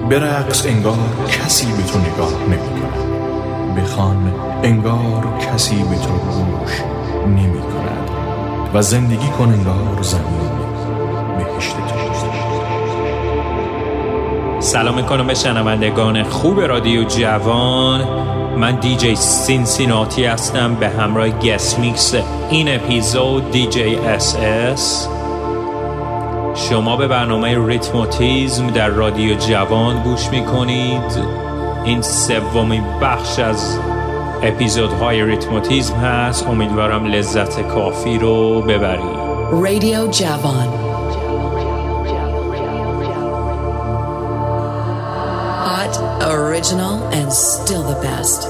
برقص انگار کسی به تو نگاه نمی‌کند. بخوان انگار کسی به تو گوش نمی‌کند. و زندگی کن انگار زمین بهشت تو. سلام میکنم به شنوندگان خوب رادیو جوان. من دیجی سینسیناتی هستم به همراه گست میکس این اپیزود دیجی اس اس. شما به برنامه ریتموتیزم در رادیو جوان گوش میکنید. این سومین بخش از اپیزودهای ریتموتیزم هست. امیدوارم لذت کافی رو ببرید. رادیو جوان، hot, original and still the best.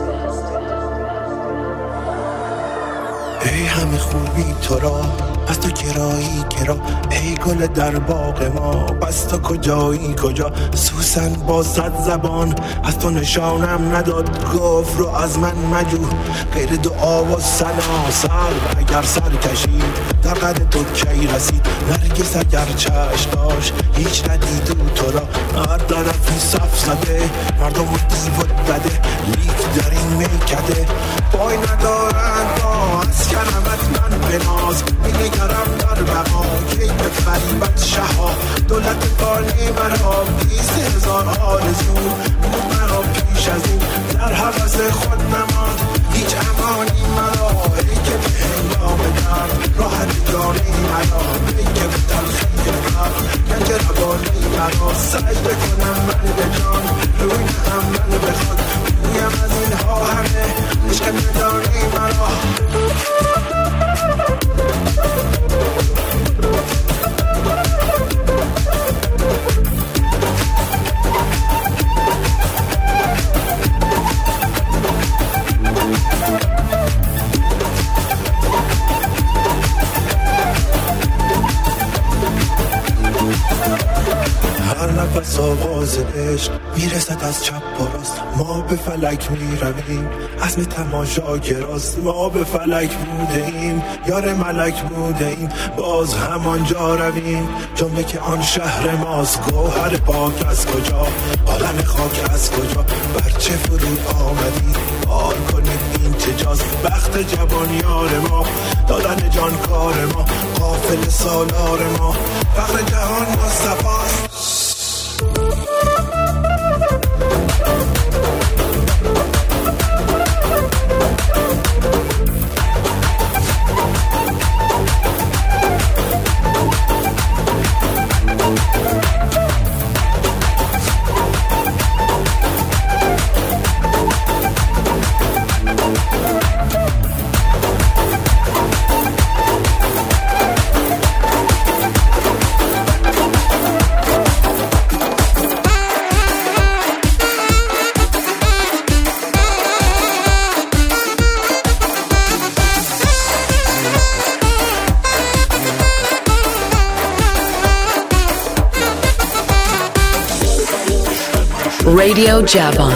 ای همه خوبی تو را از تو گرایی کرا، ای گل در باغ ما بس تو کجایی کجا. سوسن با صد زبان از تو نشانم نداد، گفت رو از من مجو غیر دعا و سنا. سر اگر سر کشید در قد تو کی رسید، نرگس اگر چشم داشت هیچ ندید تو را. هر طرفی صف زده مردم و دیو دده، لیک در این میکده پای ندارن با از کرمت من بناز. میگرم در بقا کی به فریبت شها، دولت فانی مرا 20,000 آرزو بود مرا پیش از این، در حوض خود نماند هیچ امانی مرا. ای که به هنگام درد راحت جانی مرا، ای که به تلخی قلب گنج روانی مرا. سعی بکنم من به جان روی نهم من بخواد، گویم از اینها همه عشق ندانی مرا. هر نفس آواز عشق میرسد از چپ و راست، ما به فلک میرویم عزم تماشا گراست. ما به فلک بوده ایم یار ملک بوده ایم، باز همانجا رویم جمله که آن شهر ماست. گوهر پاک از کجا، عالم خاک از کجا، برچه فرود آمدی بار کنید این چجاست. بخت جوان یار ما دادن جان کار ما، قافل سالار ما فقر جهان مصطفاست. رادیو جوان.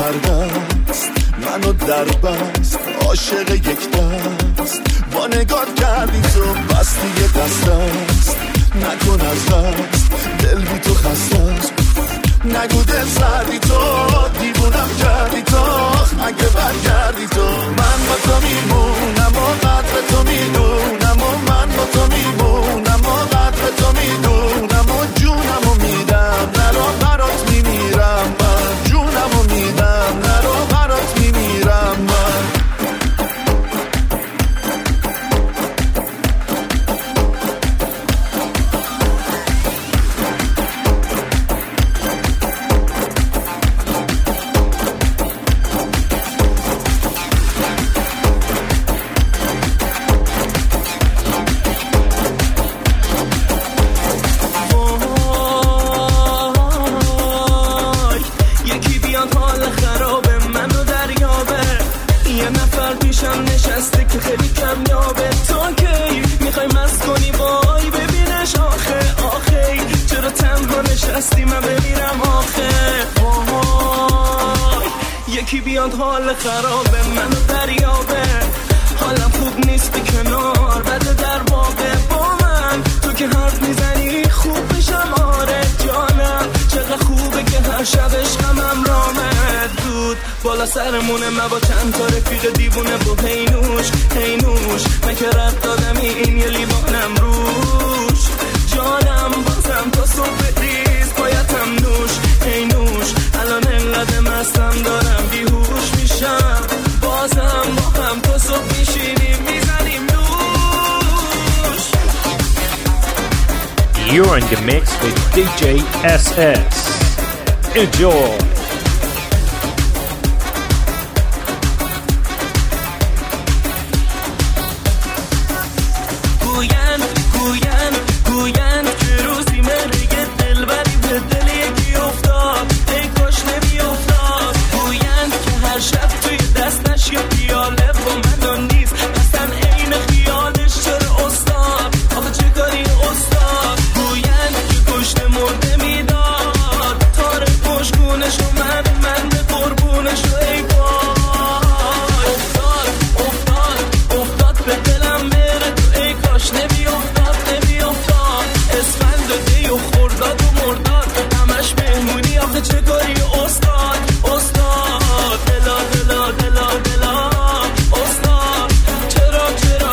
هر دست منو در بست، عاشق یک دست با نگات کردی تو بستی یه دست است، نکن از دست دل بی تو خسته است، نگو دل زدی تو دیوونم کردی تو، اگه برگردی تو من با تو میمونم و قدر تو میدونم و من با تو میمونم و قدر تو میدونم و جونم و میدم نرو برات میمیرم من، جونم و میدم نرو برات میمیرم من. نشسته که خیلی کم یابه تو کی میخوای مست کنی وای ببینش آخه چرا تنها نشستی من بمیرم آخه وای یکی بیاد حال خرابه منو دریابه حالم خوب نیست بی کنار بده در واقع با من تو که حرف میزنی خوب بشم آره جانم چقدر خوبه که هر شبش غمم رامد دود بالا سرمونه من با چند تا رفیق دیوونه با هینوش من که رد دادمی این یه لیوانم روش جانم بازم تا صبح ریز پایتم نوش الان انقدر مستم دارم بیهوش میشم بازم با هم تا صبح میشینیم میزنیم نوش. You're in the mix with DJ SS. Enjoy. گوین که روزی مرگه دلبری به دل یکی افتاد ای کاش نمی افتاد گوین که هر شب توی دستش یا پیاله با من نیست اصلا عین خیالش چرا استاد آخه چه کاری استاد گوین که کشته مرده میداد تاره پشگونش و من به قربونش و ای بای افتاد به دلم بره تو ای کاش نمی افتاد اسفند و دی و خورداد و مرداد همش مهمونی آخه چه کاری استاد دلا استاد چرا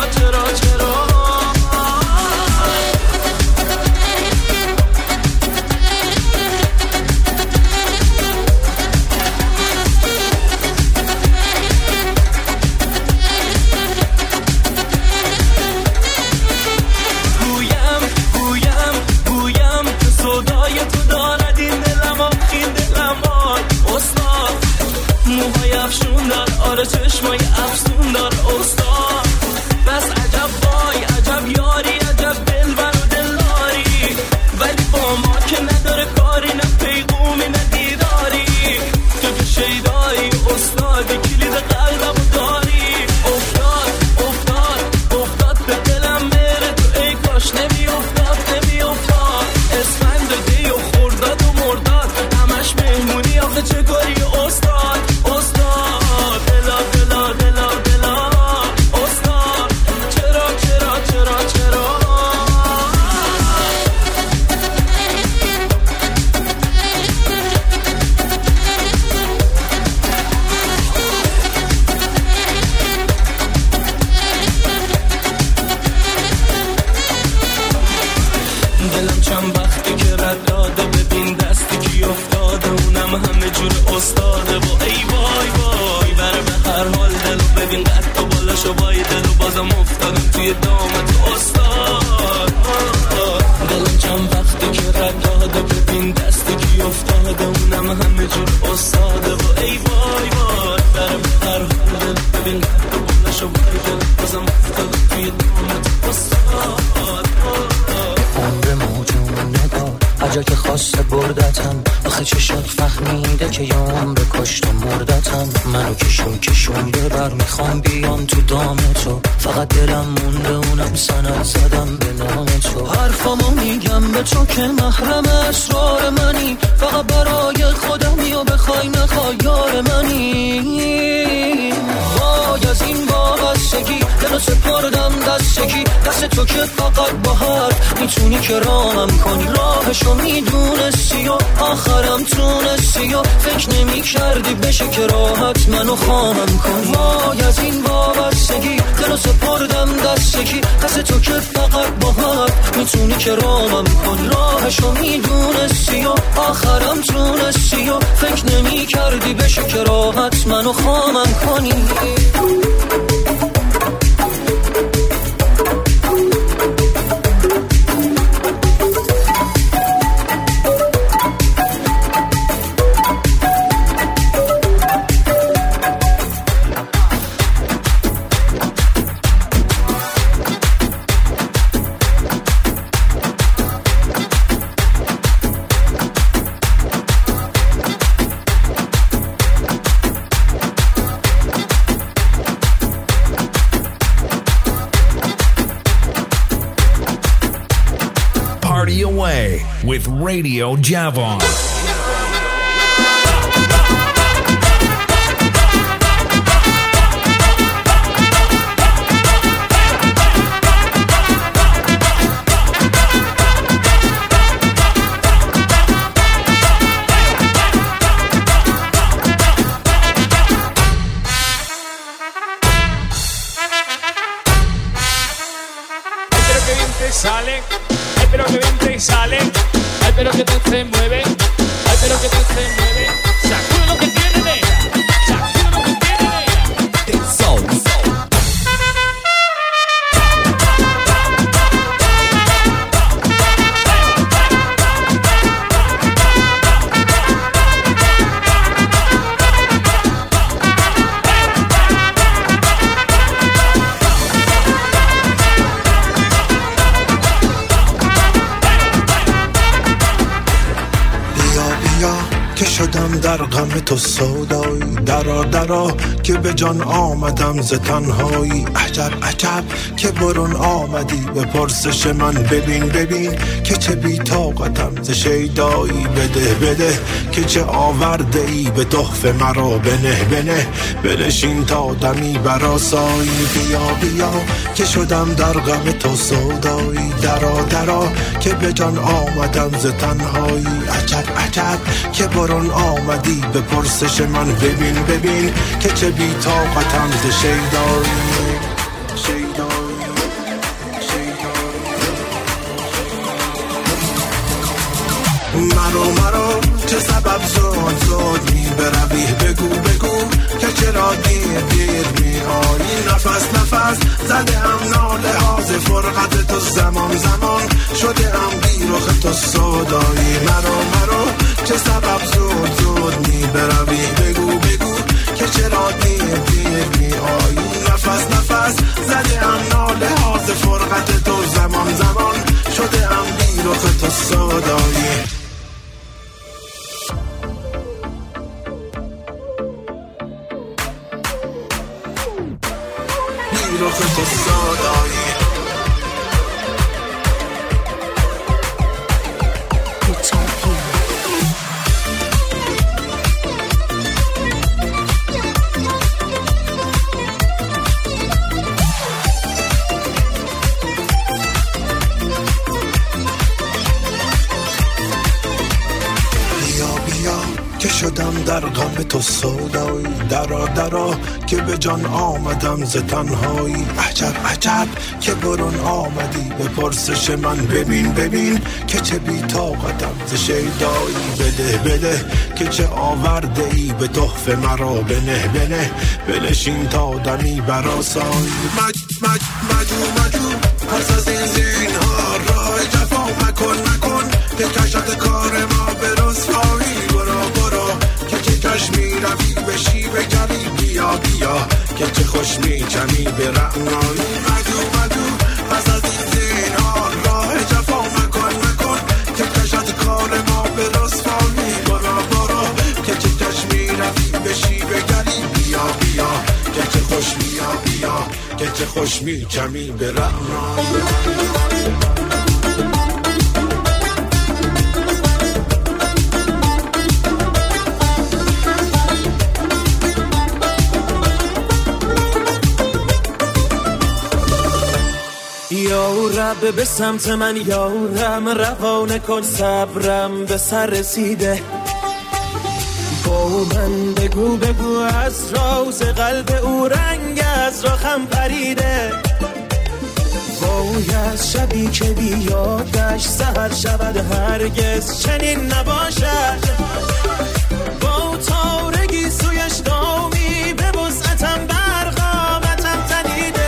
گویم که صدای تو دارد این دلم آی استاد موهای افشون دار آره چشمای افسون دار استاد بس عجب وای عجب یاری عجب دلبر و دلداری ولی با ما که نداره کاری نه پیغومی نه دیداری تو که شیدایی استاد کلید قلبم داری افتاد به دلم بره تو ای کاش نمی افتاد اسفند و دی و خورداد و مرداد همش مهمونی آخه چه کاری استاد دلا استاد چرا دلم چند وقتی که رد داده ببین دستی کی افتاده اونم همه جور استاده با ای وای بره به هر حال دلو ببین قد و بالاشو بای دلو بازم افتادم توی دامت استاد دلم چند وقتی که رد داده ببین دستی کی افتاده اونم همه جور استاده با ای وای بره به هر حال دلو ببین قد و بالاشو بای دلو بازم افتادم توی دامت استاد عمر موجون نگاه عجا که خواسته بردتم آخه چشات فهمیده که یا عمر کشت و مردتم منو کشونده بر میخوام بیام تو دام تو فقط دلم مونده اونم سند زدم به نام تو حرفامو میگم به تو که محرم اسرار منی فقط برای خودم یا بخوای نخوای یار منی سپردم دستگی، دست تو که فقط با حرف میتونی که رامم کنی. راهشو میدونستی و آخرم تونستی و فکر نمی کردی بشه که راحت منو خواهم کنی. وای از این وابستگی دلو سپردم دستگی، دست تو که فقط با حرف میتونی که رامم کنی. راهشو میدونستی و آخرم تونستی و فکر نمی کردی بشه که راحت منو خواهم کنی. With Radio Javon. Pero que entra y sale, ay pero que tú se mueve, ay pero que tú se mueve, sacude lo que tiene de ella, sacude lo que tiene de ella, de soul. که شدم در غم تو سودایی، درا درا که به جان آمدم ز تنهایی. عجب عجب که برون آمدی به پرسش من، ببین ببین که چه بی طاقتم ز شیدایی. بده بده که چه آورده ای به تحفه مرا، بنه بنه بنشین تا دمی برآسایی. بیا بیا که شدم در غم تو سودایی، درا درا که به جان آمدم ز تنهایی. عجب عجب که برون آمدی به پرسش من، ببین ببین که چه بی طاقتم ز شیدایی. مرو چه سبب زود می بروی، بگو بگو که چرا دیر می آیی. نفس زده ام ناله ها ز فرقت تو، زمان شده ام بی رخ تو سودایی. مرو چه سبب زود می بروی، بگو که چرا دیر می آیی. نفس زده ام ناله ها ز فرقت تو، زمان شده ام بی رخ تو سودایی. رخ تو سودایی. که شدم در غم تو سودایی، درا که به جان آمدم ز تنهایی. عجب عجب که برون آمدی به پرسش من، ببین که چه بی طاقتم ز شیدایی. بده که چه آورده ای به تحفه مرا، بنه بنشین تا دمی برآسایی. مجو پس از این زینهار راه جفا مکن که کشت کار ما به رسوایی. برو که چه چشمی روی بشی بگری، بیا که چه خوش میچمی به رعنایی. مجو پس از این زینهار راه جفا مکن که کشت کار ما به رسوایی. برو که چه چشمی روی بشی بگری، بیا که چه خوش بیا که چه خوش میچمی به رعنایی. شب به سمت من یارم، روانه کن صبرم به سر رسیده. با من بگو از راز قلب او رنگ از راخم پریده. وای از شبی که بیادش سحر شود هرگز چنین نباشد. با تارگی سویش دامی به وسعتم برقامتم تنیده.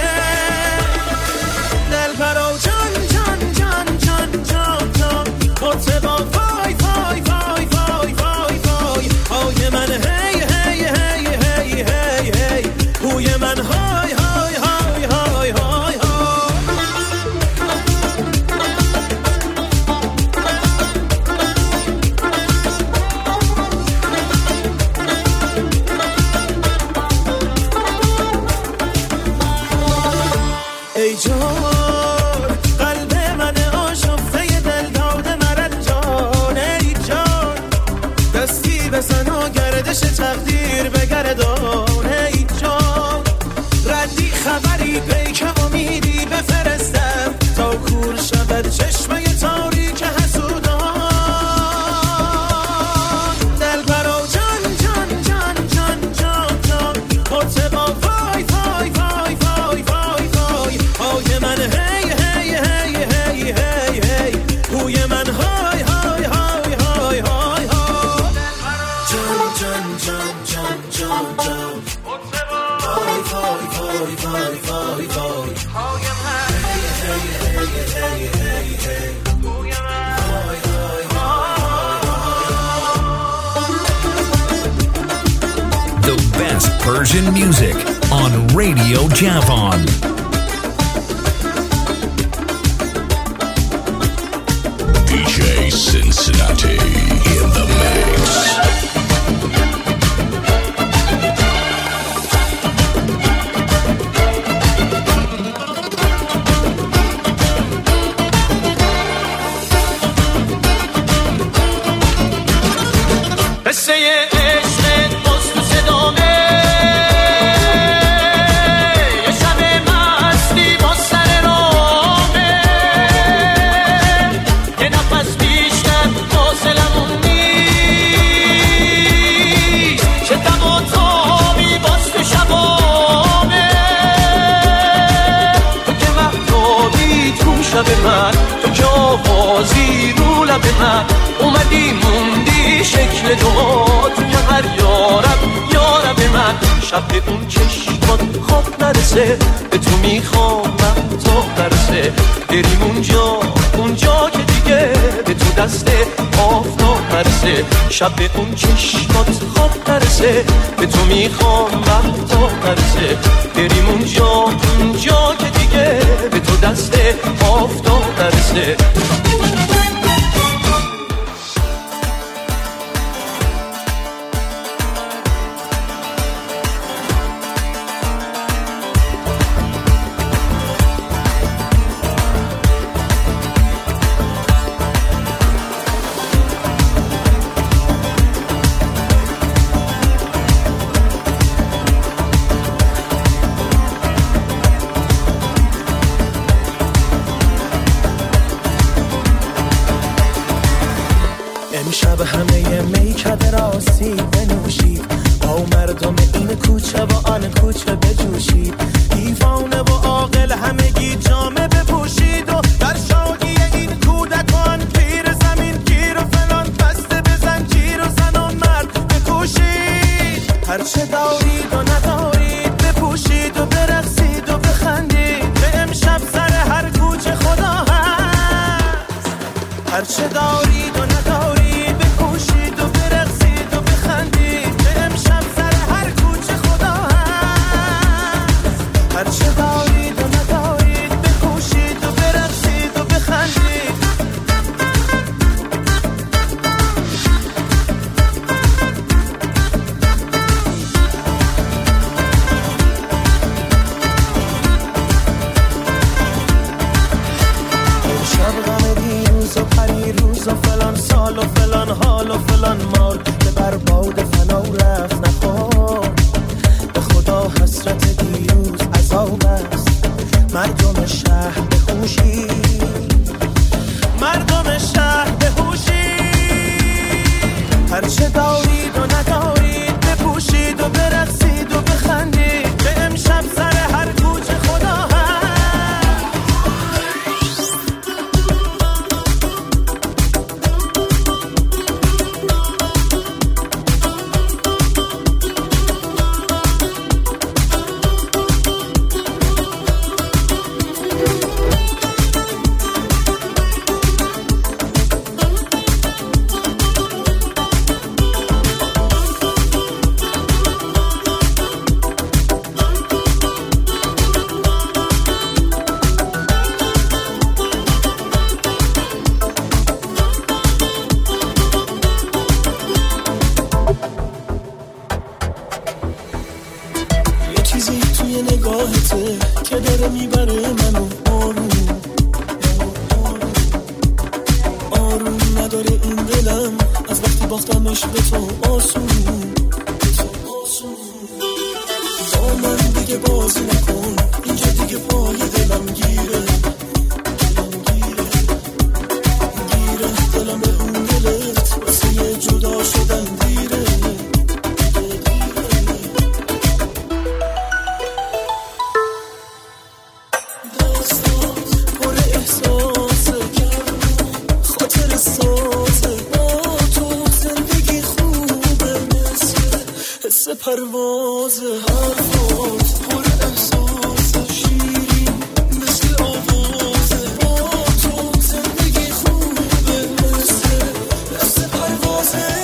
دل برا جان جان جان جان جان جان خطبا وای وای وای وای وای وای های من هی هی هی هی هی هی هوی من های های های های های ای جان قلب من آشفته دل داده مرنجان. ای جان دستی بزن و گردش تقدیر بگردان. ای جان ردی خبری پیک امیدی بفرستم تا کور شود چشمه تاریک حسودان. دل برا جان جان جان جان جان جان خطبا وای وای وای وای وای وای های من هی هی هی هی هی هی هوی من های های های های های های جان جان جان جان جان جان وای وای وای وای وای وای های من هی هی هی هی هی هوی من های های The best Persian music on Radio Javon. DJ Cincinnati in the mix. قصه عشق باز تو صدامه. یه شب مستی با سر رامه. یه نفس بیشتر فاصلمون نیست. چه دم و تابی باز تو شبامه. تو که مهتابی تو شب من، تو که آوازی رو لب من. اومدی موندی شکل دعا تو که هر یارب من. شب اون چشمات خواب نرسه، به تو میخوام من تا برسه. بریم اونجا که دیگه به تو دست آفتاب نرسه. شب اون چشمات خواب نرسه، به تو میخوام من تا برسه. بریم اونجا که دیگه به تو دست آفتاب نرسه. امشب همه میکده راستی بنوشید، با مردم این کوچه و آن کوچه بجوشید. دیوانه و عاقل همگی جامه بپوشید و در شادی این کودکان پیر زمین گیر و فلان بسته بزن گیر و زن و مرد بکوشید. هرچه دارید و ندارید بپوشید و برقصید و بخندید. به امشب سر هر کوچه خدا هست. هرچه دارید و ندارید بپوشید و برقصید و بخندید. به امشب سر هر کوچه خدا هست. هرچه دارید و ندارید بپوشید و برقصید و بخندید. امشب غم دیروز و پریروز و فلان که داره میبره منو آروم نداره این دلم از وقتی باختمش به تو آسون با من دیگه بازی نکن اینجا دیگه پای دلم گیره دلم به اون دلت واسه جدا شدن دیره پرواز حرفات پر احساس شیرین مثل آوازه با تو زندگی خوبه مثل پروازه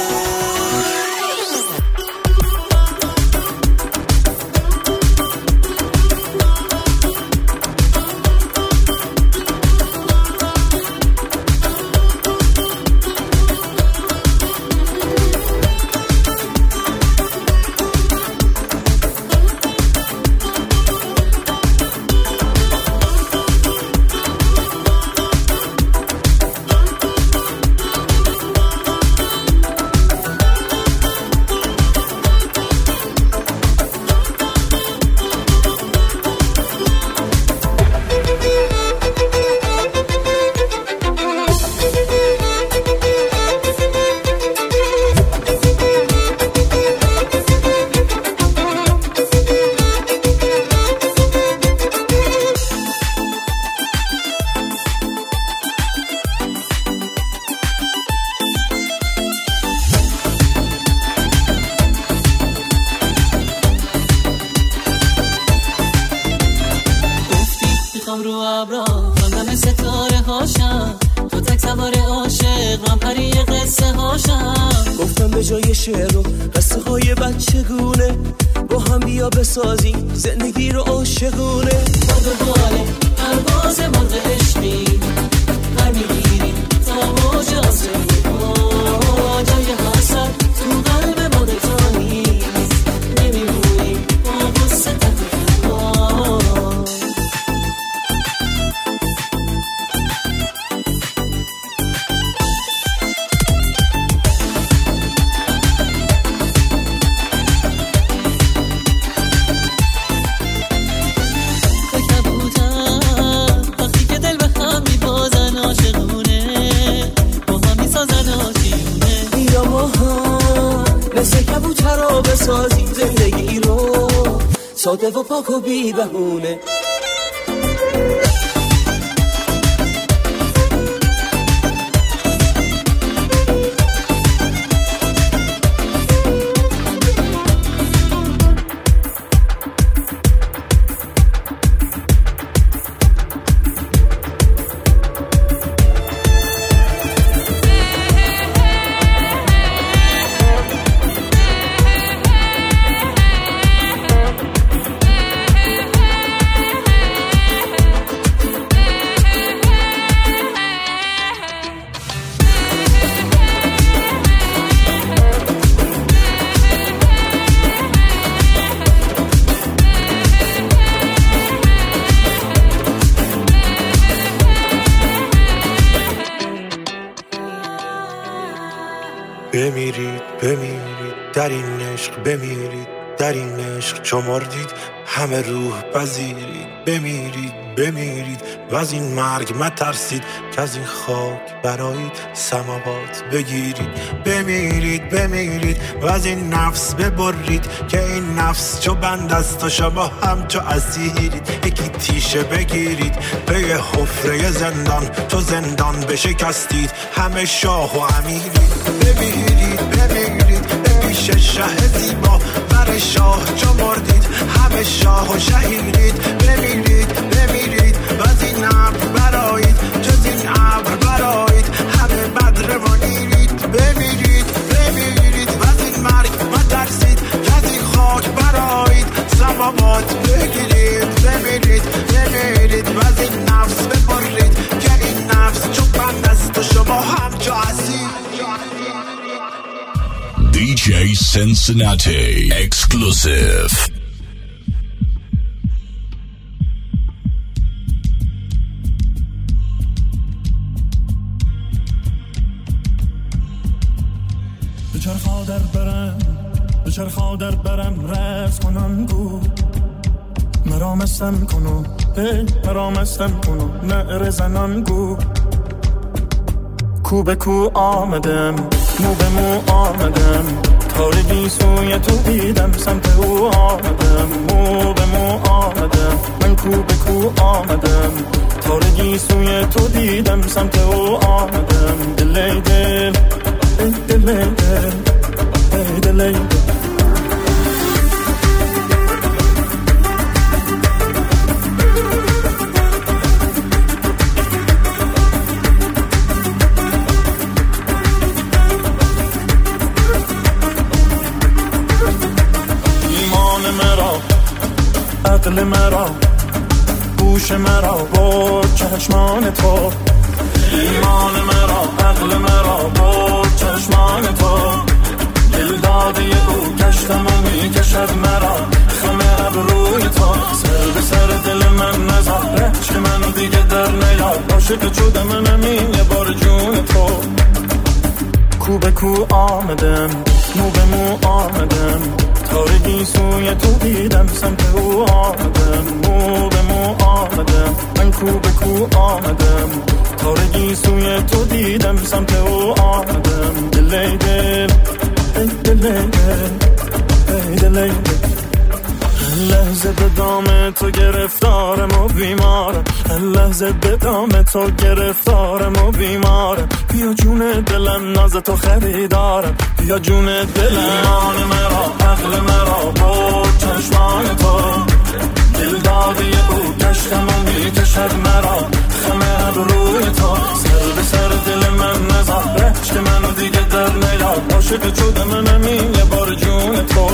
سازی زندگی رو عاشقونه با دوباره پرواز مرغ عشقی پر میگیری تا موج آسمونی جای حسد تو قلب ما دلتا نیست نمیمونی با غصه بسازی زندگی رو ساده و پاک و بی بهونه بمیرید در این عشق بمیرید در این عشق چو مردید همه روح پذیرید بمیرید و از این مرگ مترسید که از این خاک برایید سماوات بگیرید بمیرید و از این نفس ببرید که این نفس چو بند است و شما هم چو اسیرید یکی تیشه بگیرید به یه حفره زندان تو زندان بشکستید همه شاه و امیرید بمیرید به پیش شه زیبا بر شاه چو مردید همه شاه و شهیدید بمیرید و از این ابر برایید جز این ابر برایید همه بدر منیرید بمیرید و از این مرگ مترسید که از این خاک برایید سماوات بگیرید بمیرید و از این نفس ببرید که این نفس چو بند است و شما هم چو اسیر. DJ Cincinnati exclusive. چرخا در برم رفت کنن گو مرا مستم کنو مرا مستم کنو نعره زنان گو کو به کو آمدم مو به مو آمدم تارگی سوی تو دیدم سمت او آمدم مو به مو آمدم من کو به کو آمدم تارگی سوی تو دیدم سمت او آمدم دلی دل دلی دل دلی دل عقل مرا گوش مرا برد چشمان تو ایمان مرا عقل مرا برد چشمان تو دل داده او کشتم و میکشد مرا خم ابروی تو سر به سر دل من نزار چه منو دیگه در نیاد عاشق شدم منم یه بار جون تو کو به کو آمدم مو به مو آمدم تارگی سوی تو دیدم سمت او آمدم مو به مو آمدم من کو به کو آمدم تارگی سوی تو دیدم سمت او آمدم دلی دل دلی دل دلی دل لحظه به دام تو گرفتارم و بیمارم لحظه به دام تو گرفتارم و بیمارم بیا جون دلم ناز تو خریدارم بیا جون دلم ایمان مرا عقل مرا برد چشمان تو دل داده او کشتم و میکشد مرا خم ابروی تو سر به سر دل من نزار عشق منو دیگه در نیاد عاشق شدم منم یه بار جون تو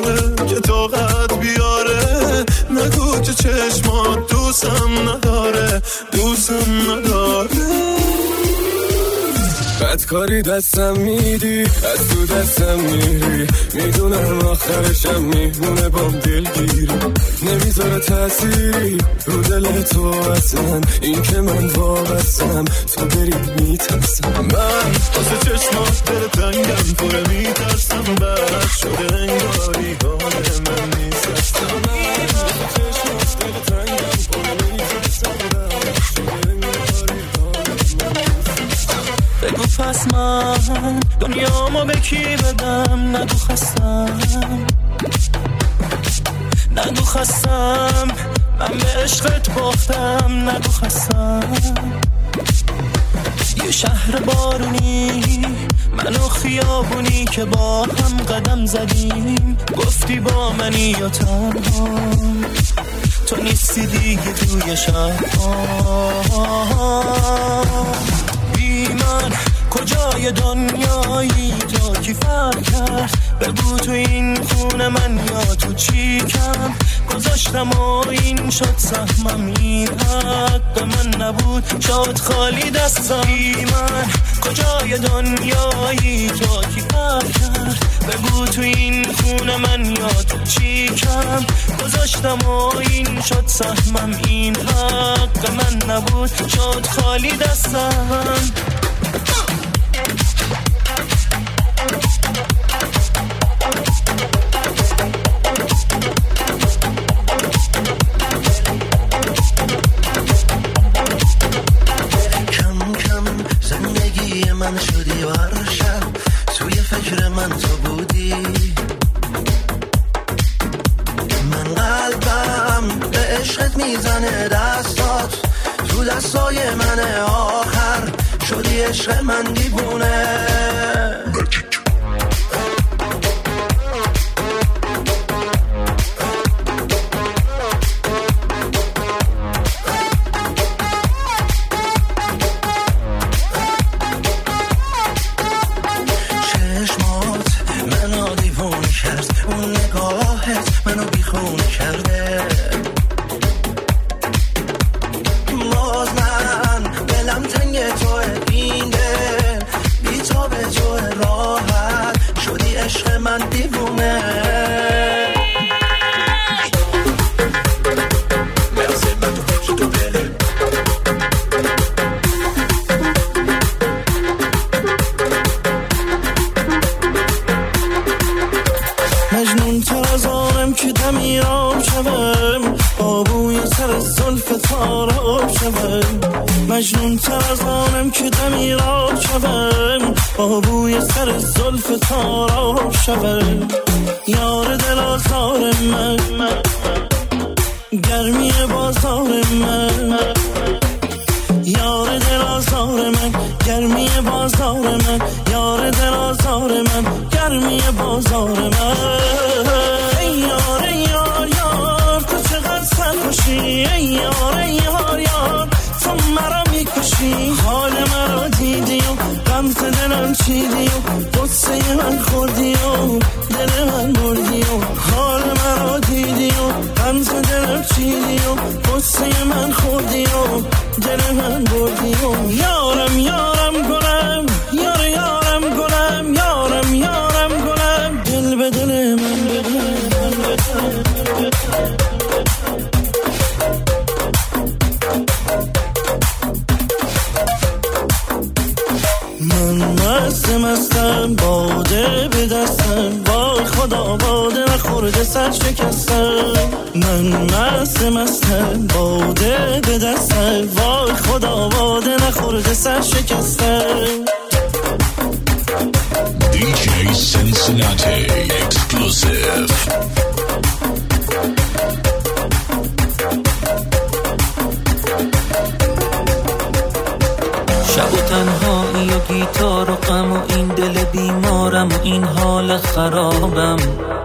چشمات دوستم نداره دوستم نداره. بدکاری دستم میدی، از تو دستم میری، میدونم آخرشم میمونه بام دلگیری. نمیذاره تأثیری رو دل تو اصلا، این که من وابستم تو بری میترسم. من واسه چشمات دل تنگم پره میترسم، بد شده انگاری حال من نیست اصلا. من واسه چشمات دل تنگم پره میترسم، بد شده انگاری حال من نیست اصلا. بگو پس من دنیامو به کی بدم؟ نگو خستم من به عشقت باختم. نگو خستم یه شهر بارونی من و خیابونی که با هم قدم زدیم، گفتی با منی یا تنها، تو نیستی دیگه توی شهر. بی من کجای دنیایی؟ تا کی فرق کرد؟ بگو تو این خونه من یا تو چیکم گذاشتم و این شد سهمم. این حق من نبود شد خالی دستم. بی من کجای دنیایی؟ تا کی فرق کرد؟ بگو تو این خونه من یا تو چیکم گذاشتم و این شد سهمم. این حق من نبود شد خالی دستم. من شدی و هر شب توی فکر من تو بودی. من قلبم به عشقت میزنه، دستات تو دستای من، آخر شدی عشق من دیوونه. مجنون تر از آنم که دمی را شوم، با بوی سر زلف تارا شوم. یار دل آزار من، گرمی بازار من. یار دل آزار من، گرمی بازار من. یار دل آزار من، گرمی بازار من. ای یار ای یار یار تو چقدر سرخوشی. ای یار ای یار یار تو مرا میکشی. حال مرا دیدی و غم دلم چیدی و قصه من خوردی و دل من بردی و حال مرا دیدی و غم دلم چیدی و قصه من خوردی و دل من بردی و یارم یارم گلم، یار یارم گلم، یارم یارم گلم، دل به دل من بده. مستم باده به دستم، وای خدا باده نخورده سر شکستم. من مستم باده به دستم، وای خدا باده نخورده سر شکستم. DJ Cincinnati exclusive. شب و تنهایی و گیتار و غم و این دل بیمارم و این حال خرابم.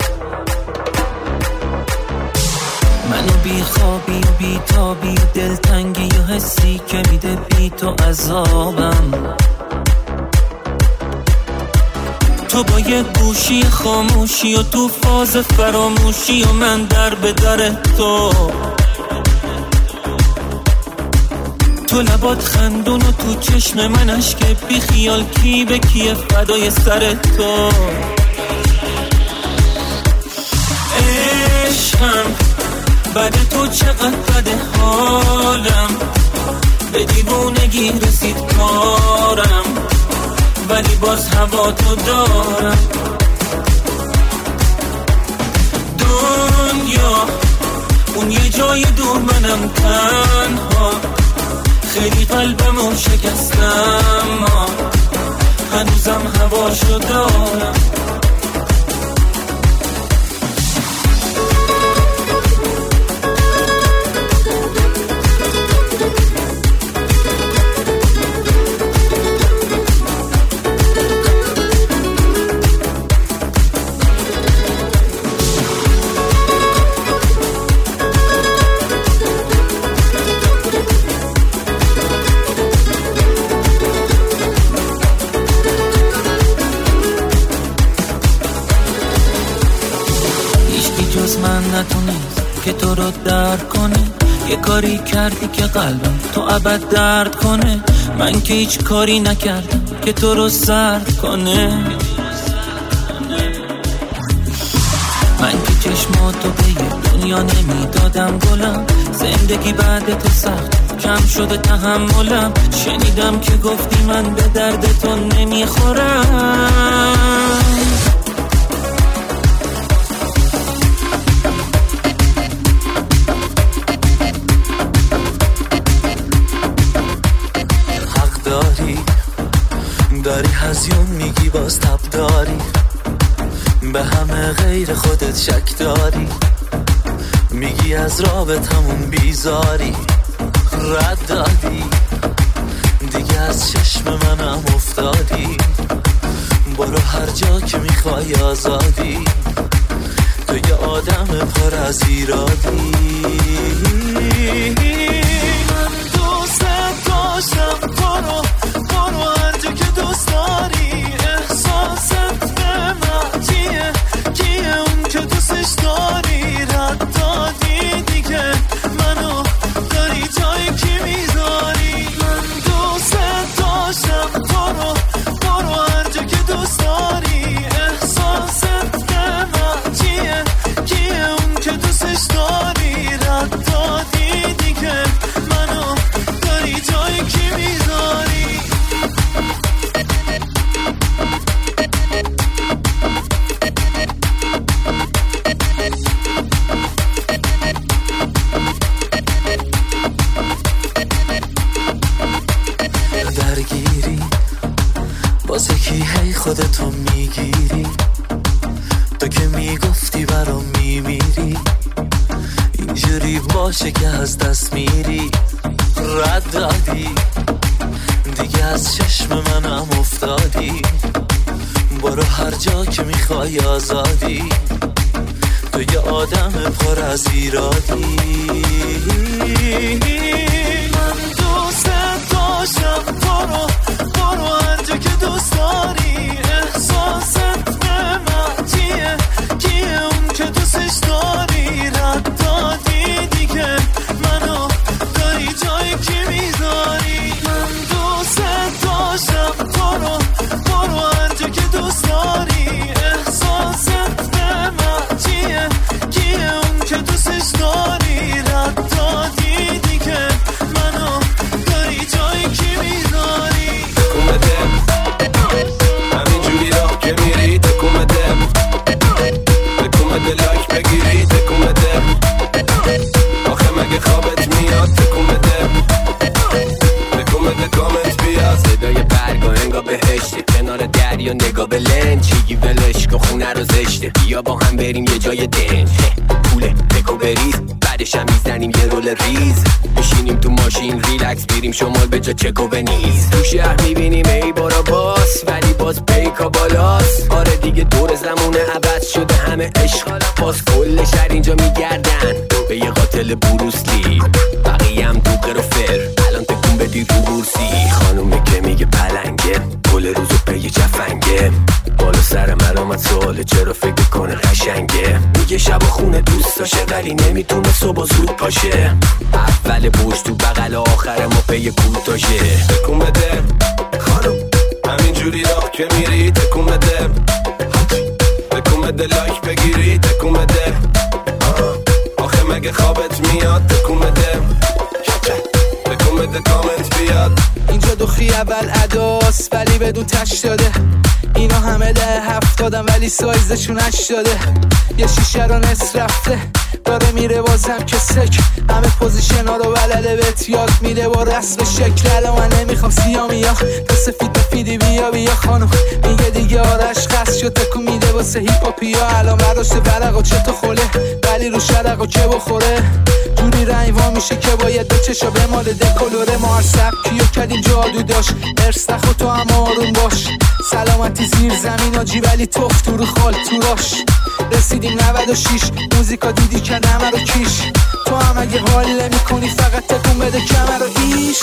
منو بی خوابی و بی تابی و دلتنگی و حسی که میده بی تو عذابم. تو با یه گوشی خاموشی و تو فاز فراموشی و من در به در تو. تو لبات خندون و تو چشم من اشک بی خیال کی به کیه فدای سر تو عشقم بعد تو چقدر بده حالم به دیوونگی رسید کارم ولی باز هوا تو دارم دنیا اون یه جای دور منم تنها خیلی قلبمو شکستم هنوزم هواشو دارم که تو رو درد کنه یه کاری کردی که قلبم تو ابد درد کنه من که هیچ کاری نکردم که تو رو سرد کنه من که چشماتو به یه دنیا نمیدادم گلم زندگی بعد تو سخت کم شده تحملم شنیدم که گفتی من به درد تو نمیخورم داری هزیون میگی باز تب داری به همه غیر خودت شک داری میگی از رابطمون بیزاری رد دادی دیگه از چشم منم افتادی برو هر جا که میخوای آزادی تو یه آدم پر از ایرادی من دوست داشتم برو هر جا که دوست داری احساست به من کیه اون که دوستش داری رد دادی دیگه منو داری جای کی میذاری من دوست داشتم برو هر جا که دوست داری احساست به من کیه اون که دوستش داری رد دادی دیگه منو داری جای کی میذاری درگیری واسه کی هی خودتو میگیری تو که میگفتی برام میمیری اینجوری باشه که از دست میری رد دادی دیگه از چشم منم افتادی برو هر جا که میخوای آزادی تو یه آدم پر از ایرادی من دوست داشتم برو هر جا که دوست داری احساست به من کیه اون که دوستش داری رد دادی دیگه منو داری جای کی میذاری من دوست داشتم برو هر جا که دوست داری احساست به من کیه اون که دوستش داری رد دادی دیگه منو داری جای کی میذاری تکومده همین جوری راه که میری تکومده لایک بگیری تکومده آخه مگه خوابت میاد تکومده کامنت بیاد صدای برگا انگا بهشته کنار دریا نگاه به لنج چیگی ولش که خونه رو زشته بیا با هم بریم یه جای دنج پوله بکو بریز بعدش هم میزنیم یه رول ریز بشینیم تو ماشین ریلکس بیریم شمال به جا چکو بنیز تو شهر میبینیم ای بارا باس ولی باز پیکا بالاس آره دیگه دور زمونه عوض شده همه عشق باز کل شهر اینجا میگردن به یه قاتل بروسلی بقیه هم دوقه و فر الان تکون بدی رو بورسی خانومه که میگه پلنگه کل روزو پی جفنگه بالا سر مرامت سواله چرا فکر کنه قشنگه میگه شب خونه دوست داشه ولی نمیتونه صبح زود پاشه اول برج تو بغل آخر ما پی کوتاشه. تکون بده خانم همینجوری راه که میری، تکون بده تکون بده لایک بگیری، تکون بده آخه مگه خوابت میاد، تکون بده تکون بده کامنت بیاد. اینجا دوخی اول اداست ولی بدون تش داده، اینا همه ده 70 ولی سایزشون 8 داده. یه شیشه رو نصف رفته داره میره بازم که سک، همه پوزیشن ها رو بلده بهت یاد میده با رسم شکل. الان من نمیخوام سیامیا تو سفید بفیدی بیا خانم، میگه دیگه آرش خست شد تکون میده واسه هیپاپیا. الان برداشته ورق و چطور خوله ولی رو شرق و که بخوره، جوری رنگوا میشه که باید دو چشا به مال دکلوره. ما هر سبکیو کردیم جادو داشت، ارستخ و تو هم آروم باش. سلامتی زیر زمین آجی ولی توف تو رو خال تو راش. رسیدیم 96 موزیکا دیدی که همه رو کیش، تو هم اگه حال نمی کنی فقط تکون بده کمر رو ایش.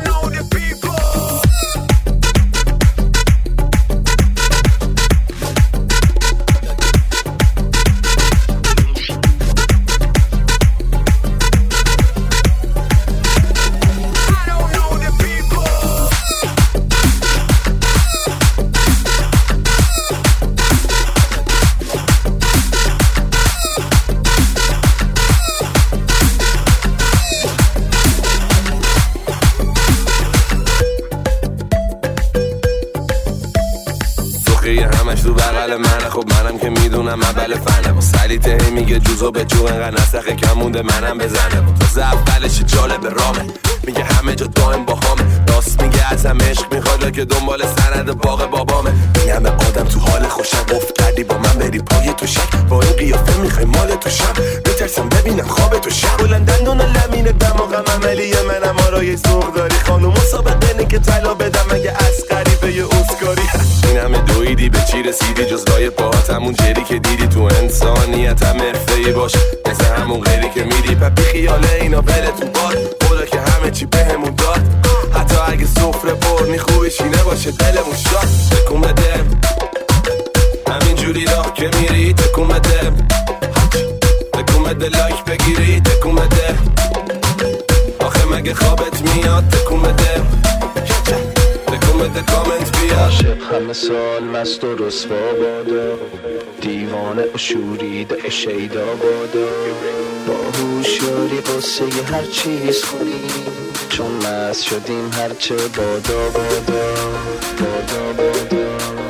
همش تو بغل منه، خب منم که میدونم اول فنه. سلیته هی میگه جوزو به جو انقدر نسخه کم مونده منم بزنه. تازه اولش جالب رامه، میگه همه جا دائم با همه. راست میگه از هم عشق میخواد که دنبال سند باغ بابامه. این همه آدم تو حال خوشم، گفت کردی با من بری پای تو شک، با این قیافه میخوای مال تو شب. میترسم ببینم خواب تو شب، بلندن لمینه دماغم عملیه. منم آرای سوق داری خانم مسابقه نی که طلا بدم مگه اسقری به یه اسکاری. این همه دویدی به چی رسیدی جز لای پاهات، همون جری که دیدی تو انسانیت هم حرفه‌ای باش مثل همون غیری که میری. پپی خیاله اینا بره تو باد، خدا که همه چی بهمون داد. حتی اگه سفره برنی خوبش اینه باشه دلمون شاد. تکون بده همینجوری راه که میری، تکون بده تکون بده لایک بگیری، تکون بده آخه مگه خوابت میاد، تکون بده تکون بده کامنت بیاد. عاشق همه سال مست و رسوا بادا، دیوانه و شوریده و شیدا بادا. باهوشیاری قصه هر چیز کنی، چون مست شدیم هرچه بادا بادا بادا بادا.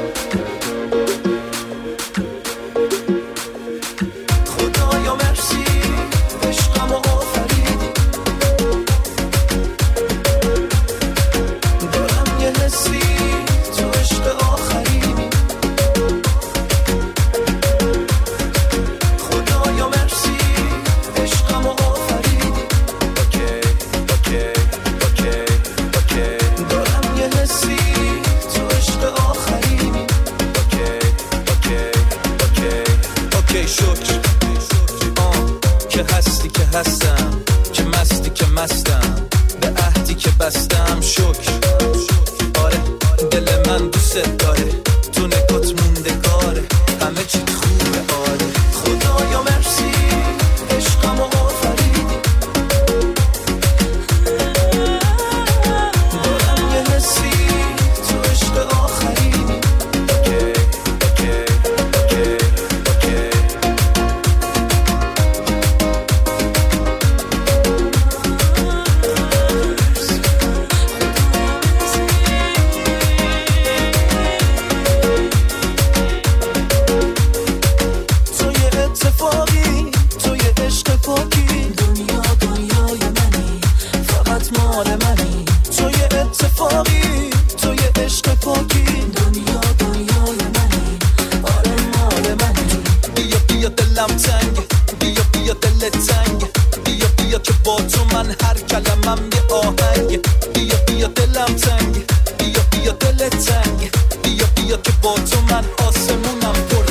خدایا مرسی عشقم و آفریدی، دارم یه حسی تو عشق آخرینی. خدایا مرسی عشقم و آفریدی، دارم یه حسی تو عشق آخرینی. اوکی شکر که هستی که هستم، که مستی که مستم، به عهدی که بستم شکر. آره دل من دوست داره، تو نگات موندگاره، همه چی خوبه. آره خدایا مرسی عشقم و آفریدی، دارم یه حسی تو عشق آخرینی. بیا که با تو من آسمونم پر